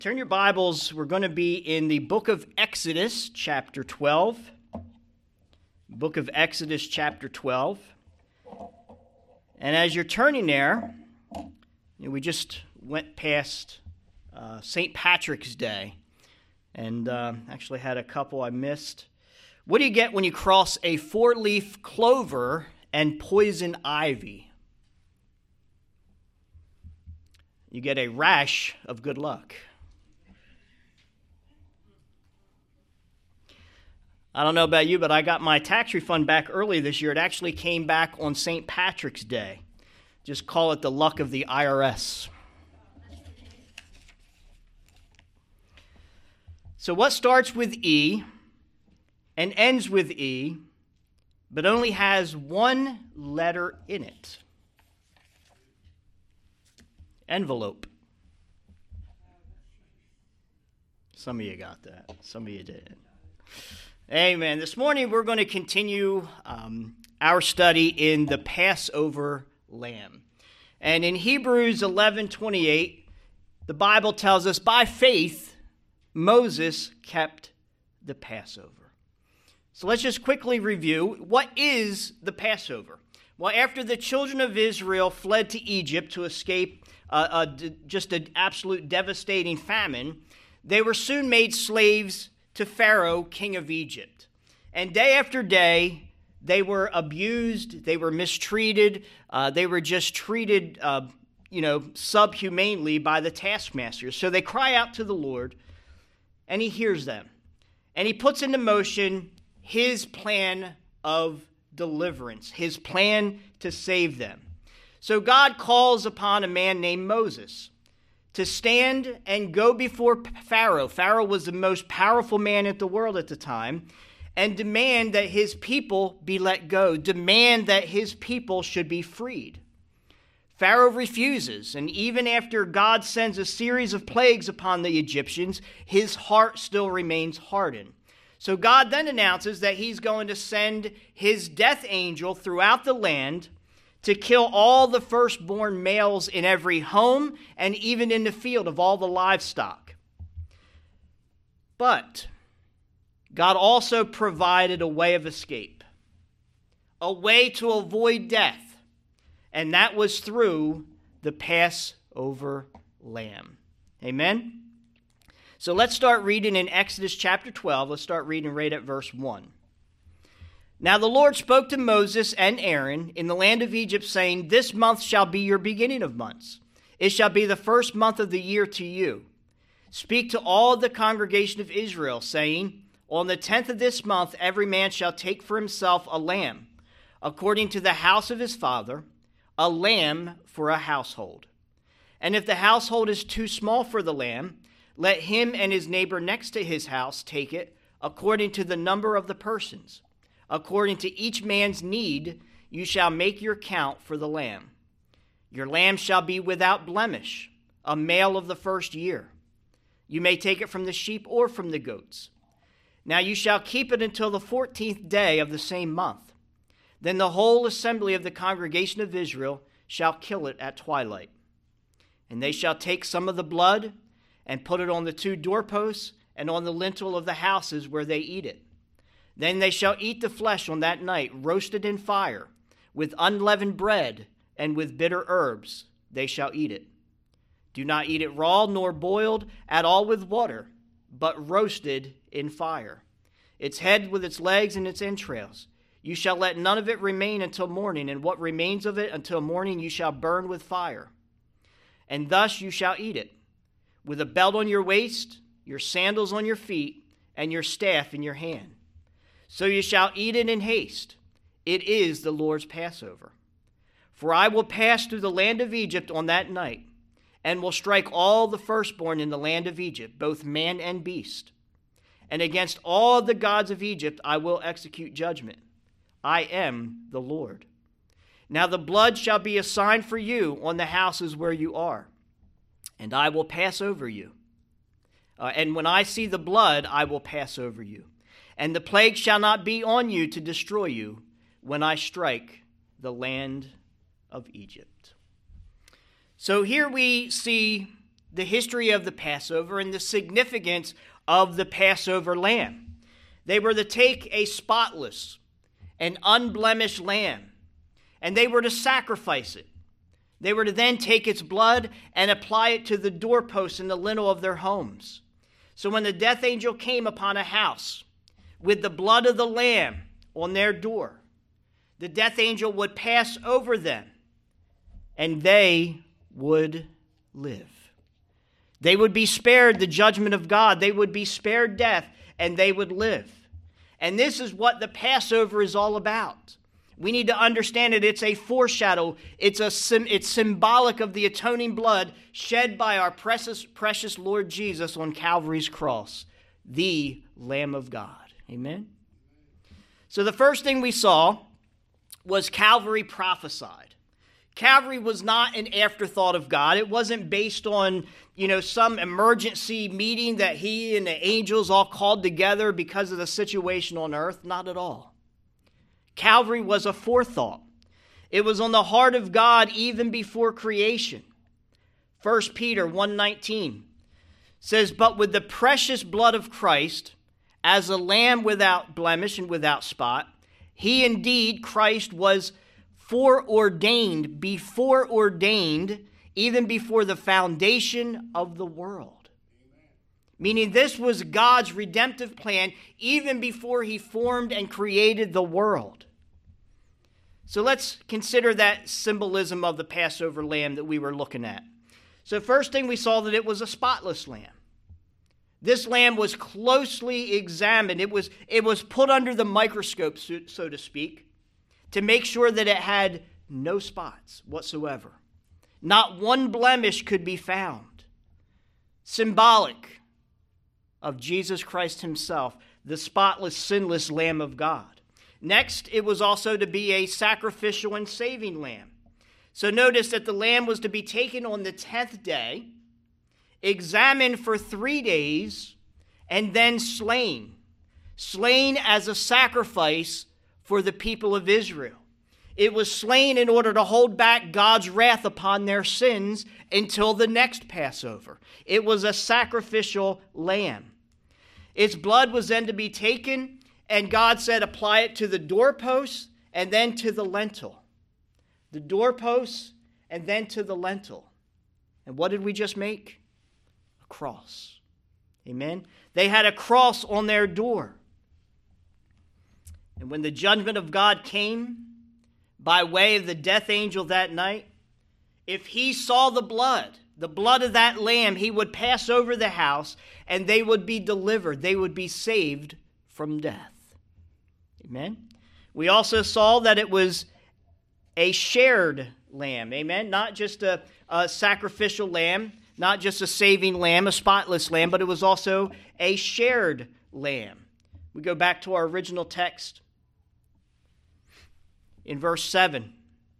Turn your Bibles. We're going to be in the book of Exodus, chapter 12. Book of Exodus, chapter 12. And as you're turning there, we just went past St. Patrick's Day and actually had a couple I missed. What do you get when you cross a four-leaf clover and poison ivy? You get a rash of good luck. I don't know about you, but I got my tax refund back early this year. It actually came back on St. Patrick's Day. Just call it the luck of the IRS. So what starts with E and ends with E, but only has one letter in it? Envelope. Some of you got that. Some of you didn't. Amen. This morning we're going to continue our study in the Passover lamb. And in Hebrews 11:28, the Bible tells us, by faith, Moses kept the Passover. So let's just quickly review. What is the Passover? Well, after the children of Israel fled to Egypt to escape just an absolute devastating famine, they were soon made slaves to Pharaoh, king of Egypt. And day after day, they were abused, they were mistreated, they were just treated, subhumanely by the taskmasters. So they cry out to the Lord, and he hears them. And he puts into motion his plan of deliverance, his plan to save them. So God calls upon a man named Moses to stand and go before Pharaoh. Pharaoh was the most powerful man in the world at the time, and demand that his people be let go, demand that his people should be freed. Pharaoh refuses, and even after God sends a series of plagues upon the Egyptians, his heart still remains hardened. So God then announces that he's going to send his death angel throughout the land to kill all the firstborn males in every home and even in the field of all the livestock. But God also provided a way of escape, a way to avoid death, and that was through the Passover lamb. Amen? So let's start reading in Exodus chapter 12. Let's start reading right at verse 1. Now the Lord spoke to Moses and Aaron in the land of Egypt, saying, This month shall be your beginning of months. It shall be the first month of the year to you. Speak to all the congregation of Israel, saying, On the 10th of this month every man shall take for himself a lamb, according to the house of his father, a lamb for a household. And if the household is too small for the lamb, let him and his neighbor next to his house take it, according to the number of the persons. According to each man's need, you shall make your count for the lamb. Your lamb shall be without blemish, a male of the first year. You may take it from the sheep or from the goats. Now you shall keep it until the 14th day of the same month. Then the whole assembly of the congregation of Israel shall kill it at twilight. And they shall take some of the blood and put it on the two doorposts and on the lintel of the houses where they eat it. Then they shall eat the flesh on that night, roasted in fire, with unleavened bread and with bitter herbs they shall eat it. Do not eat it raw nor boiled at all with water, but roasted in fire. Its head with its legs and its entrails. You shall let none of it remain until morning, and what remains of it until morning you shall burn with fire. And thus you shall eat it, with a belt on your waist, your sandals on your feet, and your staff in your hand. So you shall eat it in haste. It is the Lord's Passover. For I will pass through the land of Egypt on that night, and will strike all the firstborn in the land of Egypt, both man and beast. And against all the gods of Egypt I will execute judgment. I am the Lord. Now the blood shall be a sign for you on the houses where you are, and I will pass over you. And when I see the blood, I will pass over you. And the plague shall not be on you to destroy you when I strike the land of Egypt. So here we see the history of the Passover and the significance of the Passover lamb. They were to take a spotless and unblemished lamb, and they were to sacrifice it. They were to then take its blood and apply it to the doorposts and the lintel of their homes. So when the death angel came upon a house with the blood of the lamb on their door, the death angel would pass over them, and they would live. They would be spared the judgment of God. They would be spared death, and they would live. And this is what the Passover is all about. We need to understand it. It's a foreshadow. It's symbolic of the atoning blood shed by our precious Lord Jesus on Calvary's cross, the Lamb of God. Amen? So the first thing we saw was Calvary prophesied. Calvary was not an afterthought of God. It wasn't based on, some emergency meeting that he and the angels all called together because of the situation on earth. Not at all. Calvary was a forethought. It was on the heart of God even before creation. 1 Peter 1:19 says, "But with the precious blood of Christ, as a lamb without blemish and without spot, he indeed, Christ, was foreordained, even before the foundation of the world." Meaning this was God's redemptive plan even before he formed and created the world. So let's consider that symbolism of the Passover lamb that we were looking at. So first thing we saw that it was a spotless lamb. This lamb was closely examined. It was put under the microscope, so to speak, to make sure that it had no spots whatsoever. Not one blemish could be found. Symbolic of Jesus Christ himself, the spotless, sinless Lamb of God. Next, it was also to be a sacrificial and saving lamb. So notice that the lamb was to be taken on the 10th day, examined for 3 days, and then slain. Slain as a sacrifice for the people of Israel. It was slain in order to hold back God's wrath upon their sins until the next Passover. It was a sacrificial lamb. Its blood was then to be taken, and God said, apply it to the doorposts and then to the lintel. The doorposts and then to the lintel. And what did we just make? A cross. Amen? They had a cross on their door. And when the judgment of God came by way of the death angel that night, if he saw the blood of that lamb, he would pass over the house and they would be delivered. They would be saved from death. Amen? We also saw that it was a shared lamb. Amen? Not just a sacrificial lamb, not just a saving lamb, a spotless lamb, but it was also a shared lamb. We go back to our original text in verse 7.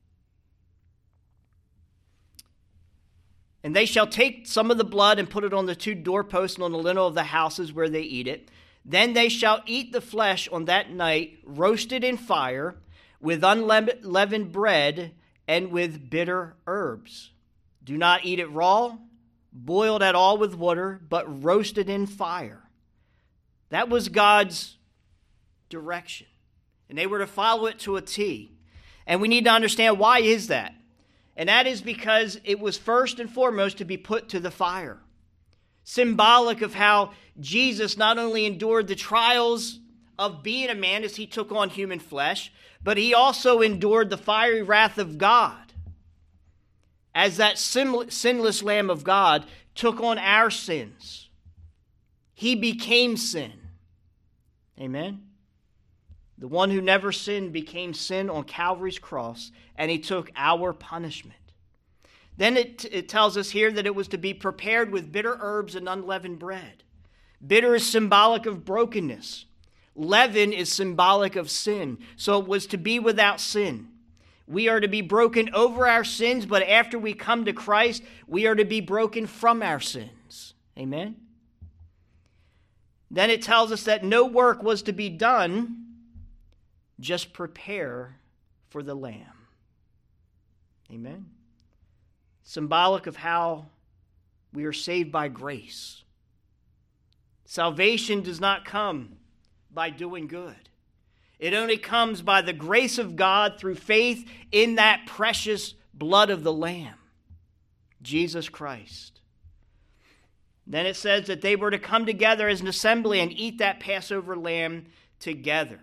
And they shall take some of the blood and put it on the 2 doorposts and on the lintel of the houses where they eat it. Then they shall eat the flesh on that night, roasted in fire, with unleavened bread and with bitter herbs. Do not eat it raw, boiled at all with water, but roasted in fire. That was God's direction. And they were to follow it to a T. And we need to understand, why is that? And that is because it was first and foremost to be put to the fire. Symbolic of how Jesus not only endured the trials of being a man as he took on human flesh, but he also endured the fiery wrath of God. As that sinless Lamb of God took on our sins. He became sin. Amen? The one who never sinned became sin on Calvary's cross, and he took our punishment. Then it tells us here that it was to be prepared with bitter herbs and unleavened bread. Bitter is symbolic of brokenness. Leaven is symbolic of sin. So it was to be without sin. We are to be broken over our sins, but after we come to Christ, we are to be broken from our sins. Amen? Then it tells us that no work was to be done, just prepare for the Lamb. Amen? Symbolic of how We are saved by grace. Salvation does not come by doing good. It only comes by the grace of God through faith in that precious blood of the Lamb, Jesus Christ. Then it says that they were to come together as an assembly and eat that Passover lamb together.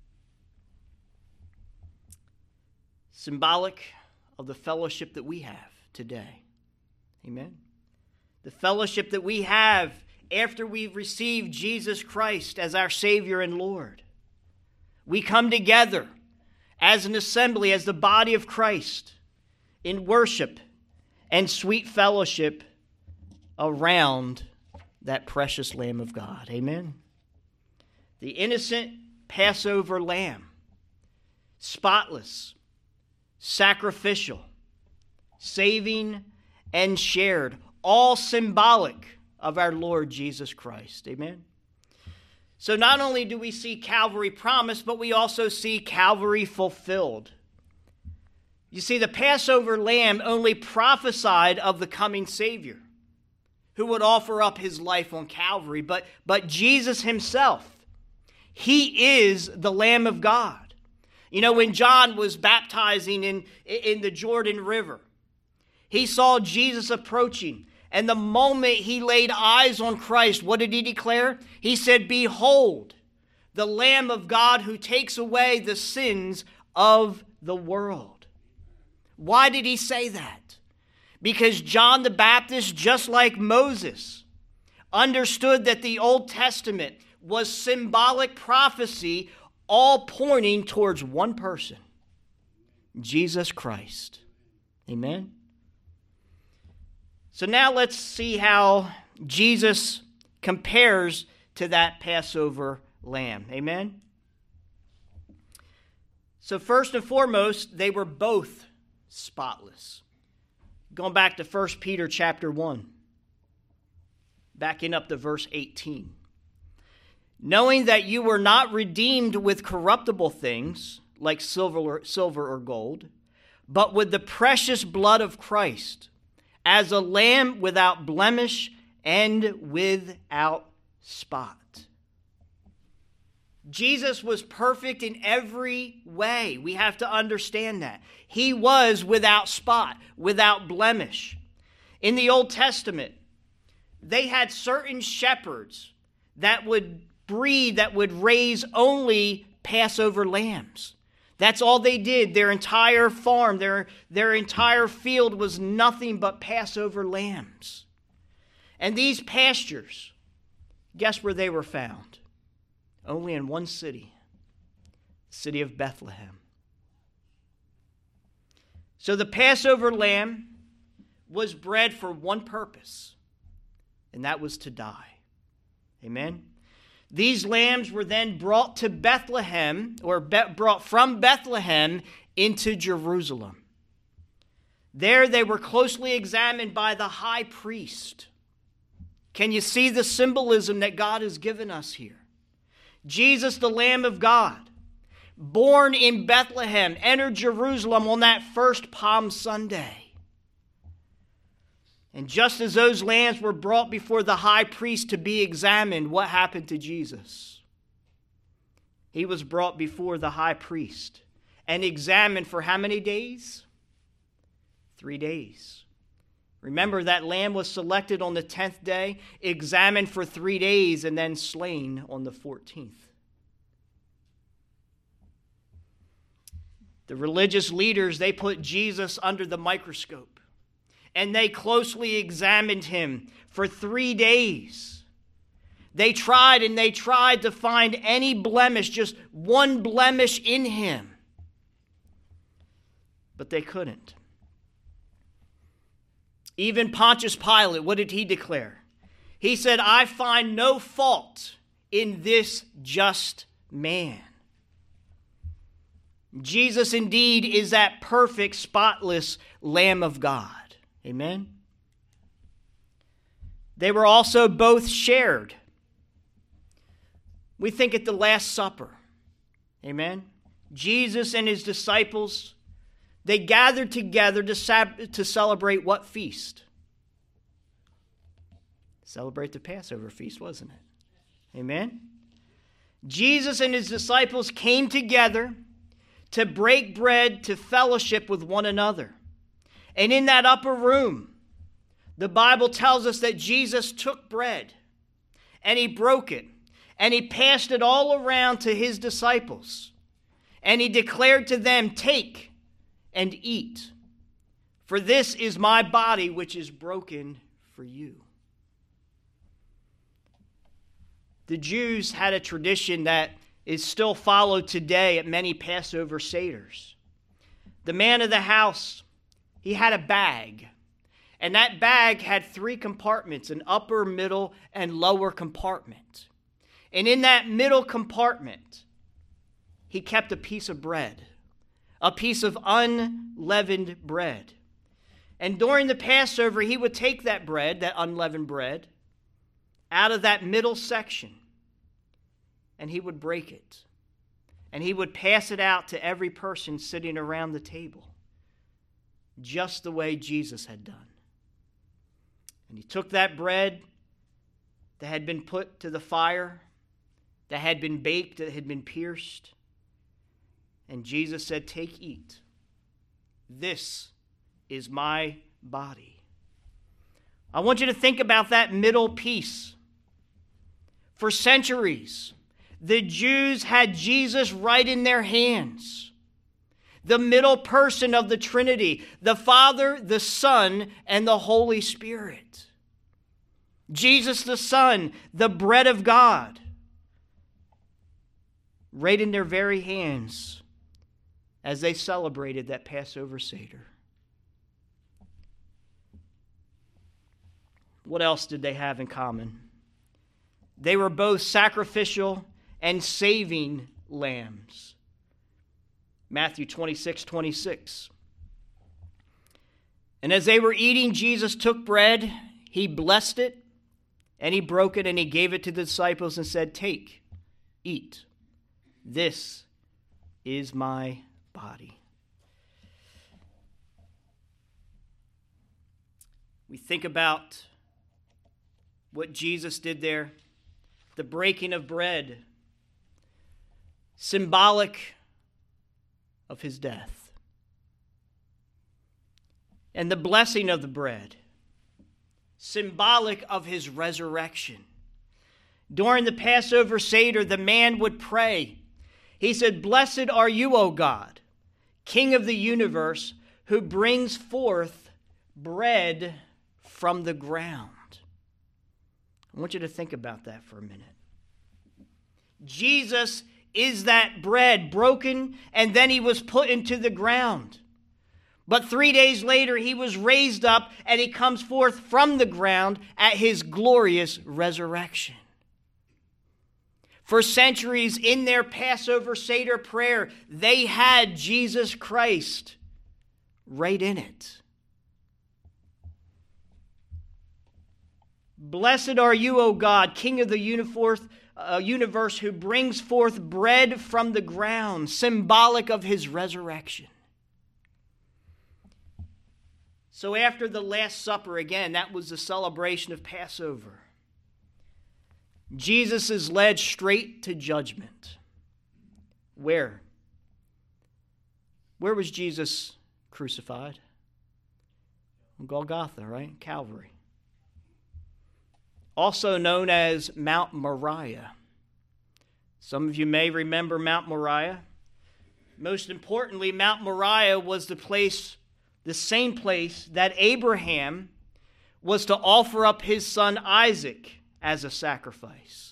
Symbolic of the fellowship that we have today. Amen. The fellowship that we have after we've received Jesus Christ as our Savior and Lord. We come together as an assembly, as the body of Christ, in worship and sweet fellowship around that precious Lamb of God. Amen. The innocent Passover lamb, spotless, sacrificial, saving, and shared, all symbolic of our Lord Jesus Christ. Amen. So not only do we see Calvary promised, but we also see Calvary fulfilled. You see, the Passover lamb only prophesied of the coming Savior who would offer up his life on Calvary, but Jesus himself, he is the Lamb of God. You know, when John was baptizing in the Jordan River, he saw Jesus approaching. And the moment he laid eyes on Christ, what did he declare? He said, "Behold, the Lamb of God who takes away the sins of the world." Why did he say that? Because John the Baptist, just like Moses, understood that the Old Testament was symbolic prophecy, all pointing towards one person, Jesus Christ. Amen. So now let's see how Jesus compares to that Passover lamb. Amen? So first and foremost, they were both spotless. Going back to 1 Peter chapter 1, backing up to verse 18. Knowing that you were not redeemed with corruptible things, like silver or gold, but with the precious blood of Christ, as a lamb without blemish and without spot. Jesus was perfect in every way. We have to understand that. He was without spot, without blemish. In the Old Testament, they had certain shepherds that would breed, that would raise only Passover lambs. That's all they did. Their entire farm, their entire field was nothing but Passover lambs. And these pastures, guess where they were found? Only in one city, the city of Bethlehem. So the Passover lamb was bred for one purpose, and that was to die. Amen? These lambs were then brought to Bethlehem, or brought from Bethlehem into Jerusalem. There they were closely examined by the high priest. Can you see the symbolism that God has given us here? Jesus, the Lamb of God, born in Bethlehem, entered Jerusalem on that first Palm Sunday. And just as those lambs were brought before the high priest to be examined, what happened to Jesus? He was brought before the high priest and examined for how many days? 3 days. Remember, that lamb was selected on the 10th day, examined for 3 days, and then slain on the 14th. The religious leaders, they put Jesus under the microscope. And they closely examined him for 3 days. They tried to find any blemish, just one blemish in him. But they couldn't. Even Pontius Pilate, what did he declare? He said, "I find no fault in this just man." Jesus indeed is that perfect, spotless Lamb of God. Amen. They were also both shared. We think at the Last Supper. Amen. Jesus and his disciples, they gathered together to celebrate what feast? Celebrate the Passover feast, wasn't it? Amen? Jesus and his disciples came together to break bread, to fellowship with one another. And in that upper room, the Bible tells us that Jesus took bread and he broke it and he passed it all around to his disciples. And he declared to them, "Take and eat, for this is my body which is broken for you." The Jews had a tradition that is still followed today at many Passover Seders. The man of the house, he had a bag. And that bag had 3 compartments, an upper, middle, and lower compartment. And in that middle compartment, he kept a piece of bread, a piece of unleavened bread. And during the Passover, he would take that bread, that unleavened bread, out of that middle section, and he would break it. And he would pass it out to every person sitting around the table, just the way Jesus had done. And he took that bread that had been put to the fire, that had been baked, that had been pierced, and Jesus said, "Take, eat. This is my body." I want you to think about that middle piece. For centuries, the Jews had Jesus right in their hands. The middle person of the Trinity, the Father, the Son, and the Holy Spirit. Jesus the Son, the bread of God, right in their very hands as they celebrated that Passover Seder. What else did they have in common? They were both sacrificial and saving lambs. Matthew 26:26. And as they were eating, Jesus took bread, he blessed it, and he broke it, and he gave it to the disciples and said, "Take, eat. This is my body." We think about what Jesus did there, the breaking of bread, symbolic of his death, and the blessing of the bread, symbolic of his resurrection. During the Passover Seder, the man would pray. He said, "Blessed are you, O God, King of the universe, who brings forth bread from the ground." I want you to think about that for a minute. Jesus is that bread broken, and then he was put into the ground. But 3 days later, he was raised up, and he comes forth from the ground at his glorious resurrection. For centuries in their Passover Seder prayer, they had Jesus Christ right in it. Blessed are you, O God, King of the universe, who brings forth bread from the ground, symbolic of his resurrection. So after the Last Supper, again, that was the celebration of Passover, Jesus is led straight to judgment. Where? Where was Jesus crucified? On Golgotha, right? Calvary. Also known as Mount Moriah. Some of you may remember Mount Moriah. Most importantly, Mount Moriah was the same place that Abraham was to offer up his son Isaac as a sacrifice.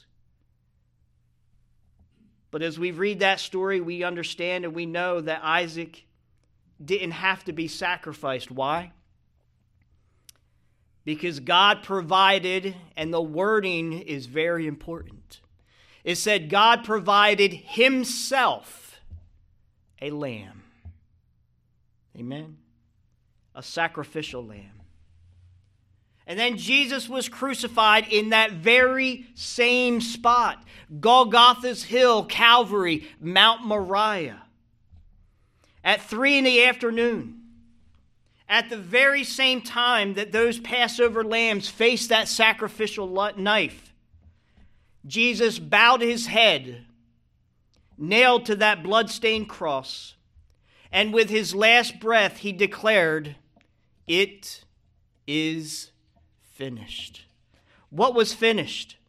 But as we read that story, we understand and we know that Isaac didn't have to be sacrificed. Why? Because God provided, and the wording is very important. It said God provided himself a lamb. Amen? A sacrificial lamb. And then Jesus was crucified in that very same spot. Golgotha's hill, Calvary, Mount Moriah. At 3 p.m, At the very same time that those Passover lambs faced that sacrificial knife, Jesus bowed his head, nailed to that bloodstained cross, and with his last breath he declared, "It is finished." What was finished?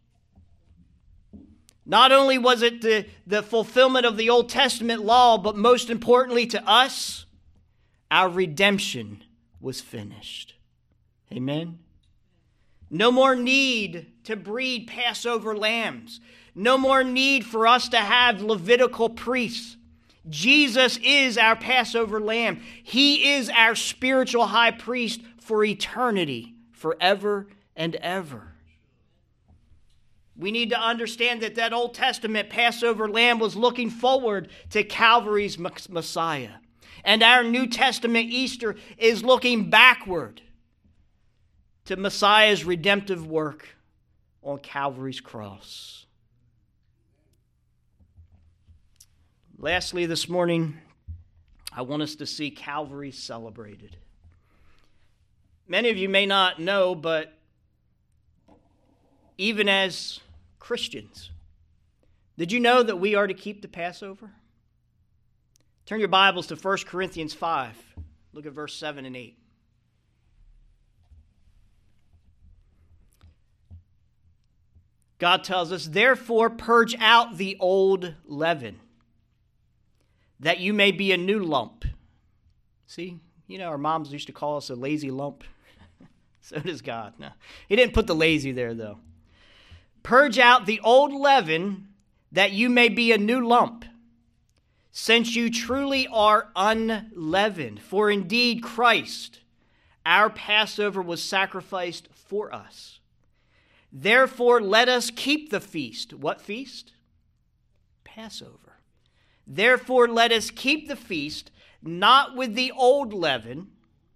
Not only was it the fulfillment of the Old Testament law, but most importantly to us, our redemption was finished. Amen? No more need to breed Passover lambs. No more need for us to have Levitical priests. Jesus is our Passover lamb. He is our spiritual high priest for eternity, forever and ever. We need to understand that that Old Testament Passover lamb was looking forward to Calvary's Messiah. And our New Testament Easter is looking backward to Messiah's redemptive work on Calvary's cross. Lastly, this morning, I want us to see Calvary celebrated. Many of you may not know, but even as Christians, did you know that we are to keep the Passover? Turn your Bibles to 1 Corinthians 5. Look at verse 7 and 8. God tells us, "Therefore purge out the old leaven, that you may be a new lump." See, our moms used to call us a lazy lump. So does God. No, he didn't put the lazy there, though. "Purge out the old leaven, that you may be a new lump, since you truly are unleavened. For indeed Christ, our Passover, was sacrificed for us. Therefore let us keep the feast." What feast? Passover. "Therefore let us keep the feast, not with the old leaven,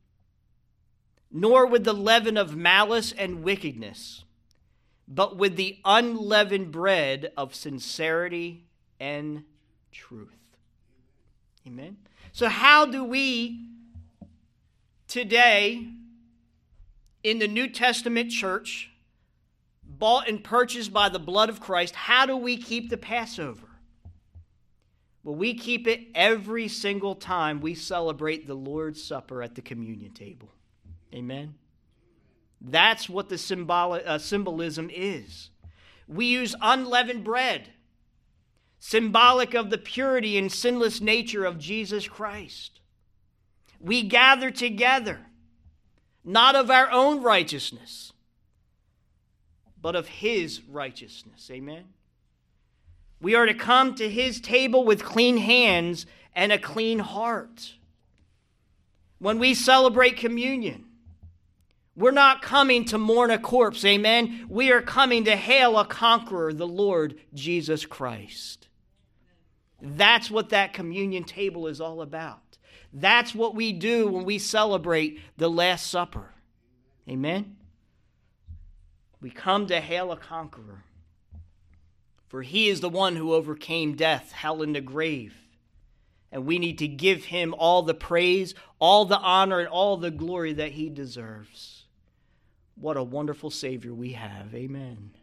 nor with the leaven of malice and wickedness, but with the unleavened bread of sincerity and truth." Amen. So how do we today in the New Testament church, bought and purchased by the blood of Christ, how do we keep the Passover? Well, we keep it every single time we celebrate the Lord's Supper at the communion table. Amen. That's what the symbolism is. We use unleavened bread, symbolic of the purity and sinless nature of Jesus Christ. We gather together, not of our own righteousness, but of his righteousness. Amen. We are to come to his table with clean hands and a clean heart. When we celebrate communion, we're not coming to mourn a corpse, amen? We are coming to hail a conqueror, the Lord Jesus Christ. That's what that communion table is all about. That's what we do when we celebrate the Last Supper. Amen? We come to hail a conqueror, for he is the one who overcame death, hell, and the grave. And we need to give him all the praise, all the honor, and all the glory that he deserves. What a wonderful Savior we have. Amen.